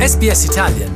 SBS Italian.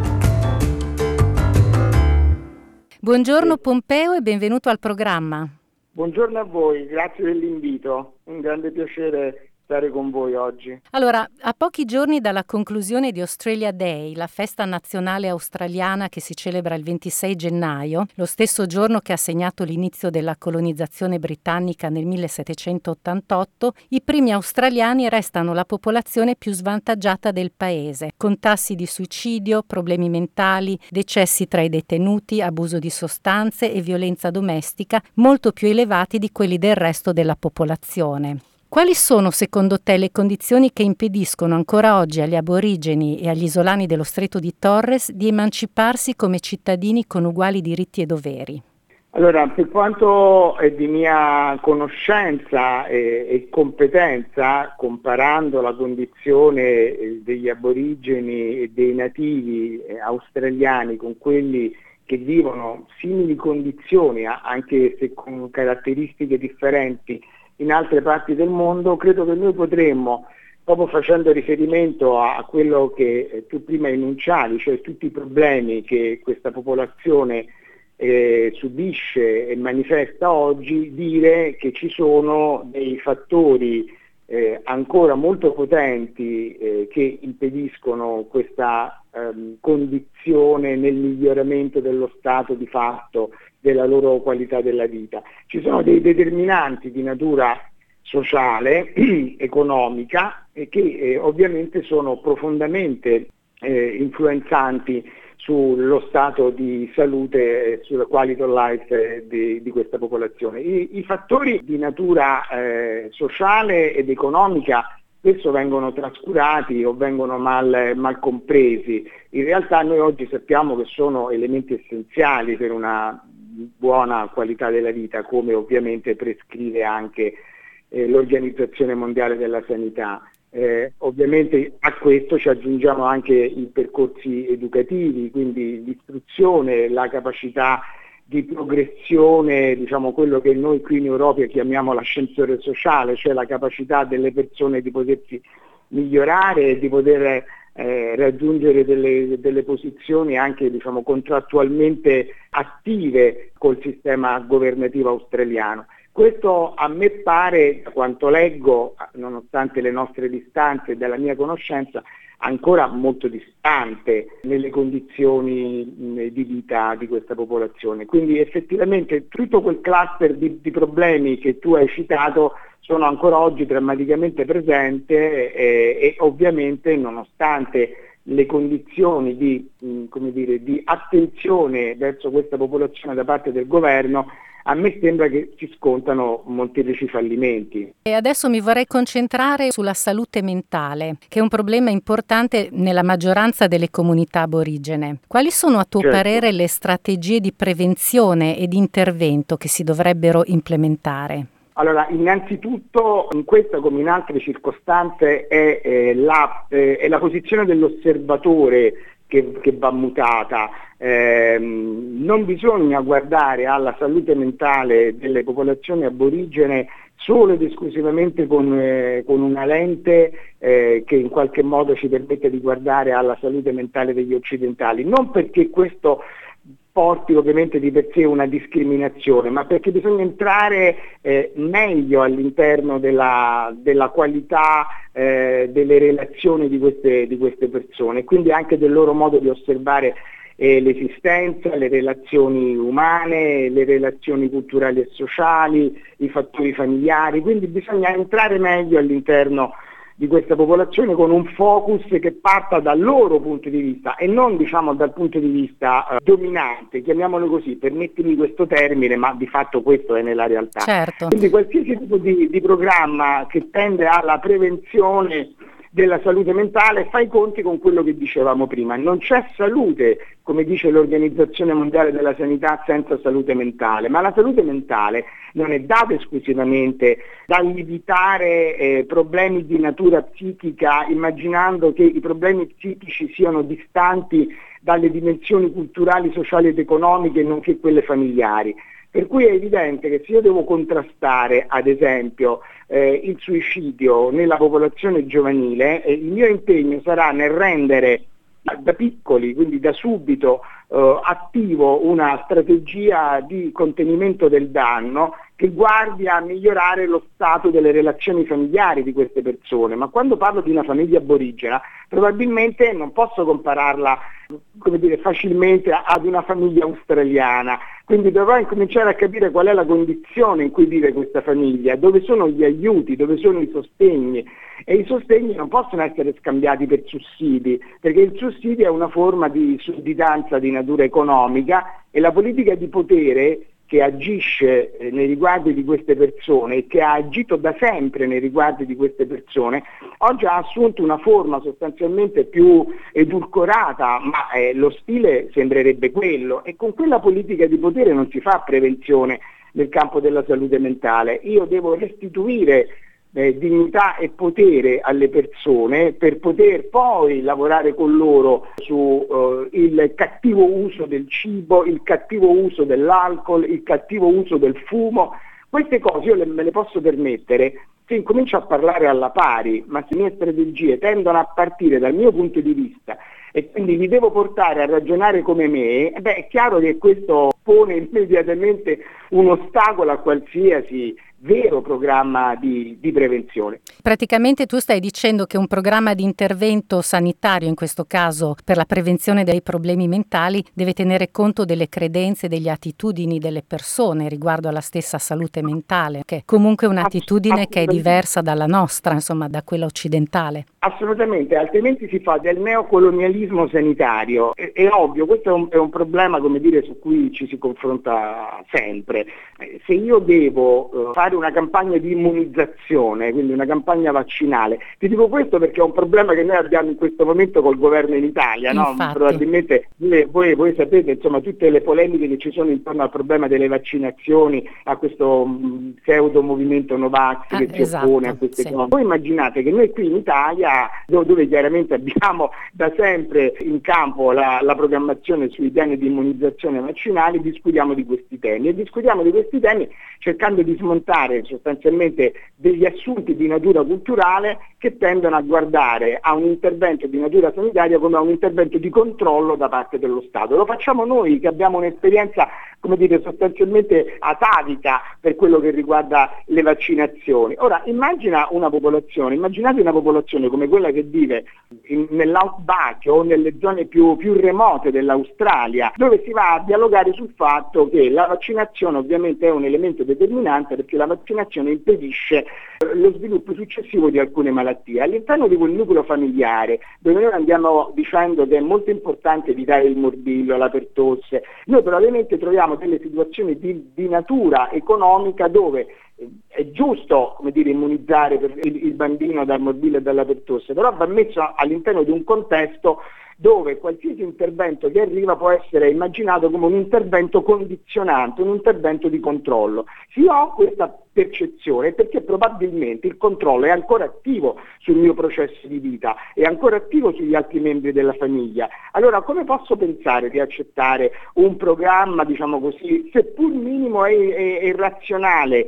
Buongiorno Pompeo e benvenuto al programma. Buongiorno a voi, grazie dell'invito, un grande piacere stare con voi oggi. Allora, a pochi giorni dalla conclusione di Australia Day, la festa nazionale australiana che si celebra il 26 gennaio, lo stesso giorno che ha segnato l'inizio della colonizzazione britannica nel 1788, i primi australiani restano la popolazione più svantaggiata del paese, con tassi di suicidio, problemi mentali, decessi tra i detenuti, abuso di sostanze e violenza domestica molto più elevati di quelli del resto della popolazione. Quali sono secondo te le condizioni che impediscono ancora oggi agli aborigeni e agli isolani dello Stretto di Torres di emanciparsi come cittadini con uguali diritti e doveri? Allora, per quanto è di mia conoscenza e competenza, comparando la condizione degli aborigeni e dei nativi australiani con quelli che vivono simili condizioni, anche se con caratteristiche differenti, in altre parti del mondo, credo che noi potremmo, proprio facendo riferimento a quello che tu prima enunciavi, cioè tutti i problemi che questa popolazione subisce e manifesta oggi, dire che ci sono dei fattori ancora molto potenti che impediscono questa condizione nel miglioramento dello stato di fatto della loro qualità della vita. Ci sono dei determinanti di natura sociale, economica, che ovviamente sono profondamente influenzanti sullo stato di salute, sulla quality of life di questa popolazione. I fattori di natura sociale ed economica spesso vengono trascurati o vengono mal compresi. In realtà noi oggi sappiamo che sono elementi essenziali per una buona qualità della vita, come ovviamente prescrive anche l'Organizzazione Mondiale della Sanità. Ovviamente a questo ci aggiungiamo anche i percorsi educativi, quindi l'istruzione, la capacità di progressione, diciamo quello che noi qui in Europa chiamiamo l'ascensore sociale, cioè la capacità delle persone di potersi migliorare e di poter raggiungere delle posizioni anche diciamo contrattualmente attive col sistema governativo australiano. Questo a me pare, da quanto leggo, nonostante le nostre distanze e dalla mia conoscenza, ancora molto distante nelle condizioni di vita di questa popolazione. Quindi effettivamente tutto quel cluster di problemi che tu hai citato sono ancora oggi drammaticamente presenti e ovviamente nonostante le condizioni di attenzione verso questa popolazione da parte del governo, a me sembra che si scontano molteplici fallimenti. E adesso mi vorrei concentrare sulla salute mentale, che è un problema importante nella maggioranza delle comunità aborigene. Quali sono a tuo parere le strategie di prevenzione e di intervento che si dovrebbero implementare? Allora, innanzitutto in questa come in altre circostanze è la posizione dell'osservatore che va mutata. Non bisogna guardare alla salute mentale delle popolazioni aborigene solo ed esclusivamente con una lente che in qualche modo ci permette di guardare alla salute mentale degli occidentali, non perché questo porti ovviamente di per sé una discriminazione, ma perché bisogna entrare meglio all'interno della qualità delle relazioni di queste persone, quindi anche del loro modo di osservare l'esistenza, le relazioni umane, le relazioni culturali e sociali, i fattori familiari, quindi bisogna entrare meglio all'interno di questa popolazione con un focus che parta dal loro punto di vista e non diciamo dal punto di vista dominante, chiamiamolo così, permettimi questo termine, ma di fatto questo è nella realtà. Certo. Quindi qualsiasi tipo di programma che tende alla prevenzione della salute mentale fa i conti con quello che dicevamo prima. Non c'è salute, come dice l'Organizzazione Mondiale della Sanità, senza salute mentale, ma la salute mentale non è data esclusivamente dall'evitare problemi di natura psichica, immaginando che i problemi psichici siano distanti dalle dimensioni culturali, sociali ed economiche, nonché quelle familiari. Per cui è evidente che se io devo contrastare, ad esempio, il suicidio nella popolazione giovanile, il mio impegno sarà nel rendere da piccoli, quindi da subito, attivo una strategia di contenimento del danno che guardi a migliorare lo stato delle relazioni familiari di queste persone. Ma quando parlo di una famiglia aborigena, probabilmente non posso compararla, come dire, facilmente ad una famiglia australiana, quindi dovrò incominciare a capire qual è la condizione in cui vive questa famiglia, dove sono gli aiuti, dove sono i sostegni, e i sostegni non possono essere scambiati per sussidi, perché il sussidio è una forma di sudditanza di natura economica, e la politica di potere che agisce nei riguardi di queste persone e che ha agito da sempre nei riguardi di queste persone, oggi ha assunto una forma sostanzialmente più edulcorata, ma lo stile sembrerebbe quello, e con quella politica di potere non si fa prevenzione nel campo della salute mentale. Io devo restituire dignità e potere alle persone per poter poi lavorare con loro su il cattivo uso del cibo, il cattivo uso dell'alcol, il cattivo uso del fumo. Queste cose io me le posso permettere se incomincio a parlare alla pari, ma se le mie strategie tendono a partire dal mio punto di vista e quindi li devo portare a ragionare come me, è chiaro che questo pone immediatamente un ostacolo a qualsiasi vero programma di prevenzione. Praticamente tu stai dicendo che un programma di intervento sanitario, in questo caso per la prevenzione dei problemi mentali, deve tenere conto delle credenze, delle attitudini delle persone riguardo alla stessa salute mentale, che è comunque un'attitudine che è diversa dalla nostra, insomma, da quella occidentale. Assolutamente, altrimenti si fa del neocolonialismo sanitario. È ovvio, questo è un problema, come dire, su cui ci si confronta sempre. Se io devo fare una campagna di immunizzazione, quindi una campagna vaccinale, ti dico questo perché è un problema che noi abbiamo in questo momento col governo in Italia, no? Probabilmente voi sapete, insomma, tutte le polemiche che ci sono intorno al problema delle vaccinazioni, a questo pseudo movimento Novax che si oppone a queste cose. Voi immaginate che noi qui in Italia, dove chiaramente abbiamo da sempre in campo la programmazione sui piani di immunizzazione vaccinali, discutiamo di questi temi, e discutiamo di questi temi cercando di smontare sostanzialmente degli assunti di natura culturale che tendono a guardare a un intervento di natura sanitaria come a un intervento di controllo da parte dello Stato. Lo facciamo noi che abbiamo un'esperienza, come dire, sostanzialmente atavica per quello che riguarda le vaccinazioni. Ora, immaginate una popolazione come quella che vive nell'outback o nelle zone più remote dell'Australia, dove si va a dialogare sul fatto che la vaccinazione ovviamente è un elemento determinante, perché la vaccinazione impedisce lo sviluppo successivo di alcune malattie. All'interno di quel nucleo familiare, dove noi andiamo dicendo che è molto importante evitare il morbillo, la pertosse, noi probabilmente troviamo delle situazioni di natura economica dove è giusto, come dire, immunizzare il bambino dal morbillo e dalla pertosse, però va messo all'interno di un contesto dove qualsiasi intervento che arriva può essere immaginato come un intervento condizionante, un intervento di controllo. Se io ho questa percezione perché probabilmente il controllo è ancora attivo sul mio processo di vita, è ancora attivo sugli altri membri della famiglia. Allora come posso pensare di accettare un programma, diciamo così, seppur minimo e irrazionale,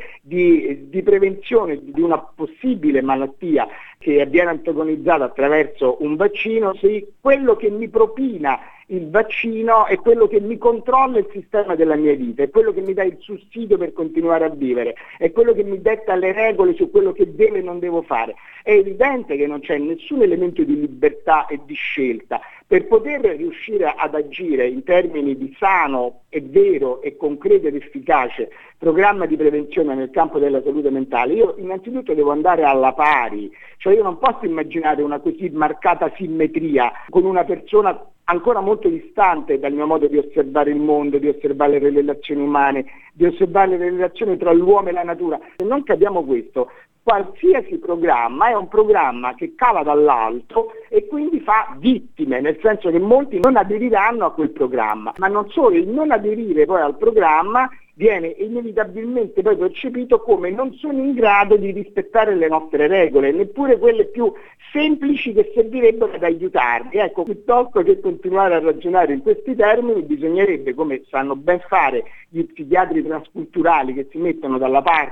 di prevenzione di una possibile malattia che viene antagonizzata attraverso un vaccino, se quello che mi propina il vaccino è quello che mi controlla il sistema della mia vita, è quello che mi dà il sussidio per continuare a vivere, è quello che mi detta le regole su quello che devo e non devo fare. È evidente che non c'è nessun elemento di libertà e di scelta. Per poter riuscire ad agire in termini di sano e vero e concreto ed efficace programma di prevenzione nel campo della salute mentale, io innanzitutto devo andare alla pari, cioè io non posso immaginare una così marcata simmetria con una persona ancora molto distante dal mio modo di osservare il mondo, di osservare le relazioni umane, di osservare le relazioni tra l'uomo e la natura. Se non capiamo questo, qualsiasi programma è un programma che cala dall'alto e quindi fa vittime, nel senso che molti non aderiranno a quel programma, ma non solo, il non aderire poi al programma viene inevitabilmente poi percepito come non sono in grado di rispettare le nostre regole, neppure quelle più semplici che servirebbero ad aiutarmi. Ecco, piuttosto che continuare a ragionare in questi termini, bisognerebbe, come sanno ben fare gli psichiatri transculturali che si mettono dalla parte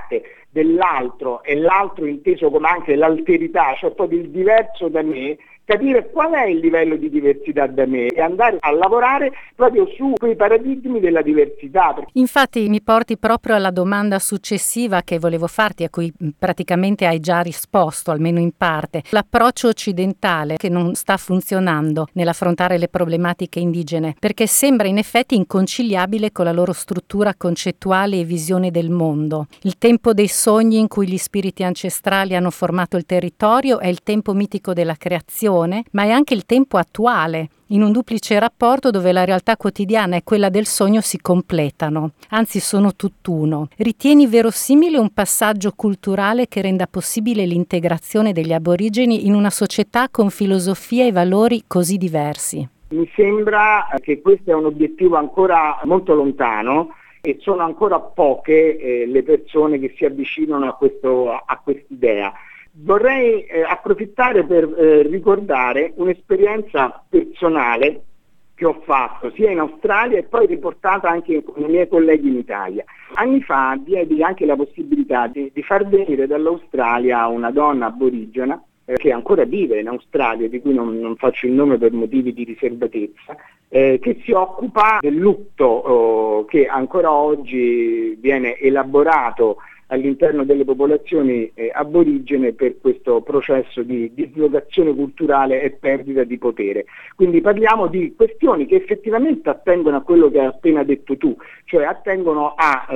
dell'altro e l'altro inteso come anche l'alterità, cioè proprio il diverso da me, capire qual è il livello di diversità da me e andare a lavorare proprio su quei paradigmi della diversità. Infatti mi porti proprio alla domanda successiva che volevo farti, a cui praticamente hai già risposto, almeno in parte. L'approccio occidentale che non sta funzionando nell'affrontare le problematiche indigene, perché sembra in effetti inconciliabile con la loro struttura concettuale e visione del mondo. Il tempo dei sogni in cui gli spiriti ancestrali hanno formato il territorio è il tempo mitico della creazione, ma è anche il tempo attuale, in un duplice rapporto dove la realtà quotidiana e quella del sogno si completano, anzi sono tutt'uno. Ritieni verosimile un passaggio culturale che renda possibile l'integrazione degli aborigeni in una società con filosofia e valori così diversi? Mi sembra che questo è un obiettivo ancora molto lontano e sono ancora poche le persone che si avvicinano a quest'idea. Vorrei approfittare per ricordare un'esperienza personale che ho fatto sia in Australia e poi riportata anche con i miei colleghi in Italia. Anni fa diedi anche la possibilità di far venire dall'Australia una donna aborigena che ancora vive in Australia, di cui non faccio il nome per motivi di riservatezza, che si occupa del lutto che ancora oggi viene elaborato all'interno delle popolazioni aborigene per questo processo di dislocazione culturale e perdita di potere. Quindi parliamo di questioni che effettivamente attengono a quello che hai appena detto tu, cioè attengono a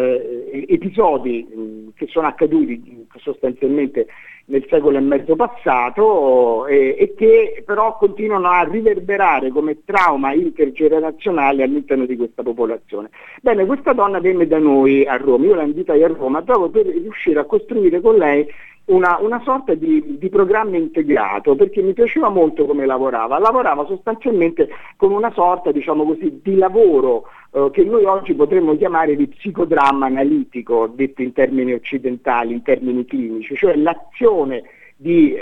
episodi che sono accaduti sostanzialmente nel secolo e mezzo passato e che però continuano a riverberare come trauma intergenerazionale all'interno di questa popolazione. Bene, questa donna venne da noi a Roma, io la invitai a Roma proprio per riuscire a costruire con lei una sorta di programma integrato, perché mi piaceva molto come lavorava sostanzialmente come una sorta, diciamo così, di lavoro che noi oggi potremmo chiamare di psicodramma analitico, detto in termini occidentali, in termini clinici, cioè l'azione di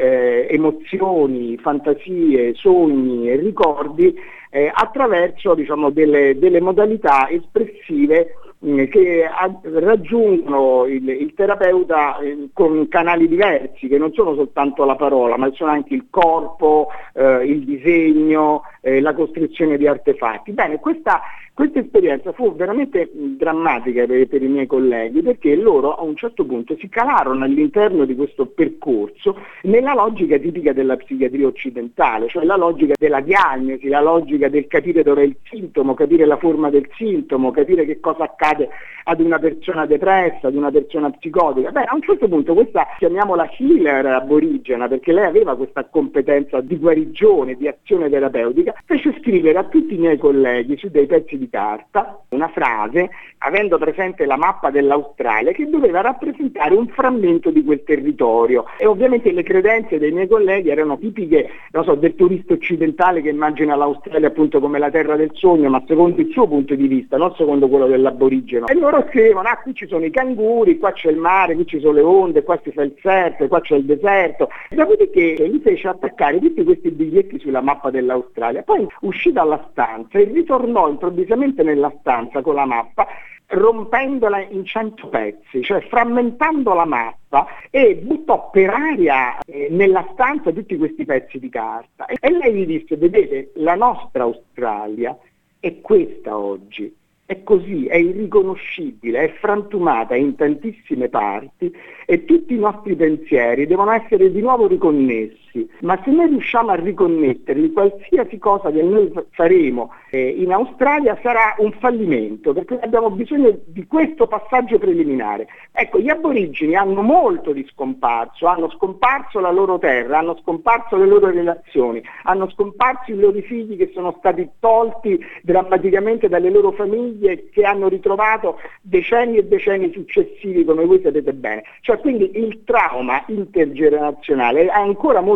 emozioni, fantasie, sogni e ricordi attraverso, diciamo, delle modalità espressive che raggiungono il terapeuta con canali diversi, che non sono soltanto la parola, ma sono anche il corpo, il disegno, la costruzione di artefatti. Bene, questa esperienza fu veramente drammatica per i miei colleghi, perché loro a un certo punto si calarono all'interno di questo percorso nella logica tipica della psichiatria occidentale, cioè la logica della diagnosi, la logica del capire dov'è il sintomo, capire la forma del sintomo, capire che cosa accade ad una persona depressa, ad una persona psicotica. Beh, a un certo punto questa, chiamiamola healer aborigena, perché lei aveva questa competenza di guarigione, di azione terapeutica, fece scrivere a tutti i miei colleghi su dei pezzi di carta una frase, avendo presente la mappa dell'Australia, che doveva rappresentare un frammento di quel territorio. E ovviamente le credenze dei miei colleghi erano tipiche, non so, del turista occidentale che immagina l'Australia appunto come la terra del sogno, ma secondo il suo punto di vista, non secondo quello dell'aborigeno. E loro scrivono: qui ci sono i canguri, qua c'è il mare, qui ci sono le onde, qua si fa il surf, qua c'è il deserto. Dopodiché li fece attaccare tutti questi biglietti sulla mappa dell'Australia. Poi uscì dalla stanza e ritornò improvvisamente nella stanza con la mappa, rompendola in 100 pezzi, cioè frammentando la mappa, e buttò per aria nella stanza tutti questi pezzi di carta. E lei gli disse: vedete, la nostra Australia è questa oggi. È così, è irriconoscibile, è frantumata in tantissime parti e tutti i nostri pensieri devono essere di nuovo riconnessi, ma se noi riusciamo a riconnetterli, qualsiasi cosa che noi faremo in Australia sarà un fallimento, perché abbiamo bisogno di questo passaggio preliminare. Ecco, gli aborigeni hanno molto di scomparso, hanno scomparso la loro terra, hanno scomparso le loro relazioni, hanno scomparso i loro figli che sono stati tolti drammaticamente dalle loro famiglie, che hanno ritrovato decenni e decenni successivi, come voi sapete bene. Cioè, quindi il trauma intergenerazionale è ancora molto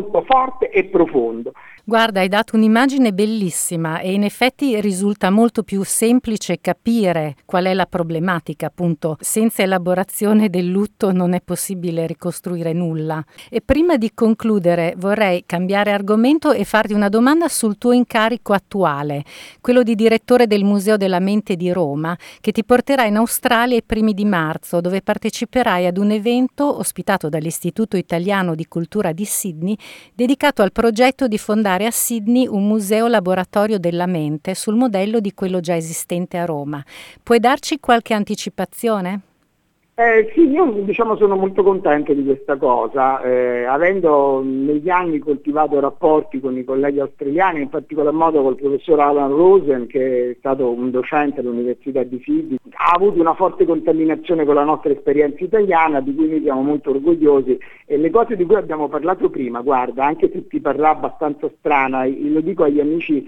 molto forte e profondo. Guarda, hai dato un'immagine bellissima e in effetti risulta molto più semplice capire qual è la problematica, appunto. Senza elaborazione del lutto non è possibile ricostruire nulla. E prima di concludere vorrei cambiare argomento e farti una domanda sul tuo incarico attuale, quello di direttore del Museo della Mente di Roma, che ti porterà in Australia i primi di marzo, dove parteciperai ad un evento ospitato dall'Istituto Italiano di Cultura di Sydney, dedicato al progetto di fondare a Sydney un museo laboratorio della mente sul modello di quello già esistente a Roma. Puoi darci qualche anticipazione? Sì, io sono molto contento di questa cosa, avendo negli anni coltivato rapporti con i colleghi australiani, in particolar modo col professor Alan Rosen, che è stato un docente all'Università di Sydney, ha avuto una forte contaminazione con la nostra esperienza italiana, di cui noi siamo molto orgogliosi, e le cose di cui abbiamo parlato prima, guarda, anche se ti parla abbastanza strana, lo dico agli amici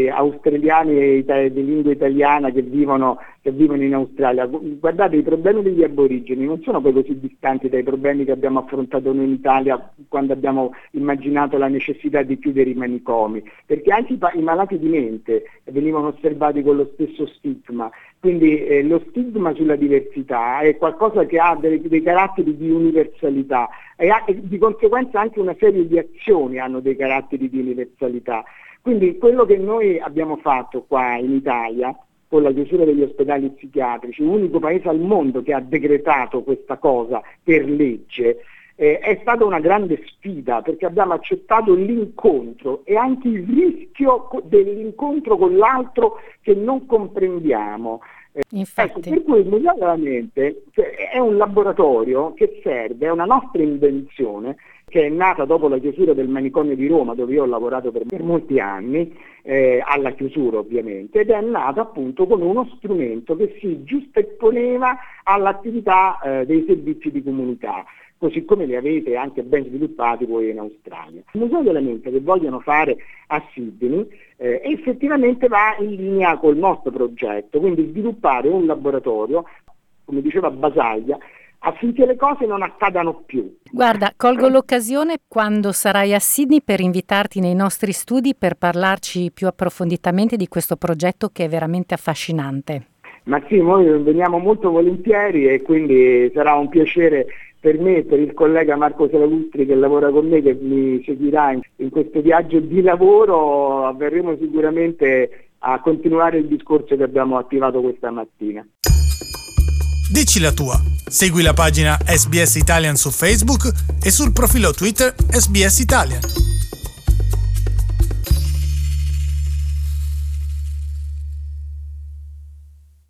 australiani di lingua italiana che vivono in Australia, guardate, i problemi degli aborigeni non sono poi così distanti dai problemi che abbiamo affrontato noi in Italia quando abbiamo immaginato la necessità di chiudere i manicomi, perché anche i malati di mente venivano osservati con lo stesso stigma, quindi lo stigma sulla diversità è qualcosa che ha dei caratteri di universalità e di conseguenza anche una serie di azioni hanno dei caratteri di universalità. Quindi quello che noi abbiamo fatto qua in Italia, con la chiusura degli ospedali psichiatrici, l'unico paese al mondo che ha decretato questa cosa per legge, è stata una grande sfida, perché abbiamo accettato l'incontro e anche il rischio dell'incontro con l'altro che non comprendiamo. Ecco, per cui il Museo della Mente è un laboratorio che serve, è una nostra invenzione che è nata dopo la chiusura del manicomio di Roma, dove io ho lavorato per molti anni, alla chiusura ovviamente, ed è nata appunto come uno strumento che si giustapponeva all'attività dei servizi di comunità, così come li avete anche ben sviluppati voi in Australia. Il Museo della Mente che vogliono fare a Sydney effettivamente va in linea col nostro progetto, quindi sviluppare un laboratorio, come diceva Basaglia, affinché le cose non accadano più. Guarda, colgo l'occasione quando sarai a Sydney per invitarti nei nostri studi per parlarci più approfonditamente di questo progetto che è veramente affascinante. Ma sì, noi veniamo molto volentieri e quindi sarà un piacere per me e per il collega Marco Salalustri che lavora con me, che mi seguirà in questo viaggio di lavoro. Avverremo sicuramente a continuare il discorso che abbiamo attivato questa mattina. Dici la tua. Segui la pagina SBS Italian su Facebook e sul profilo Twitter SBS Italian.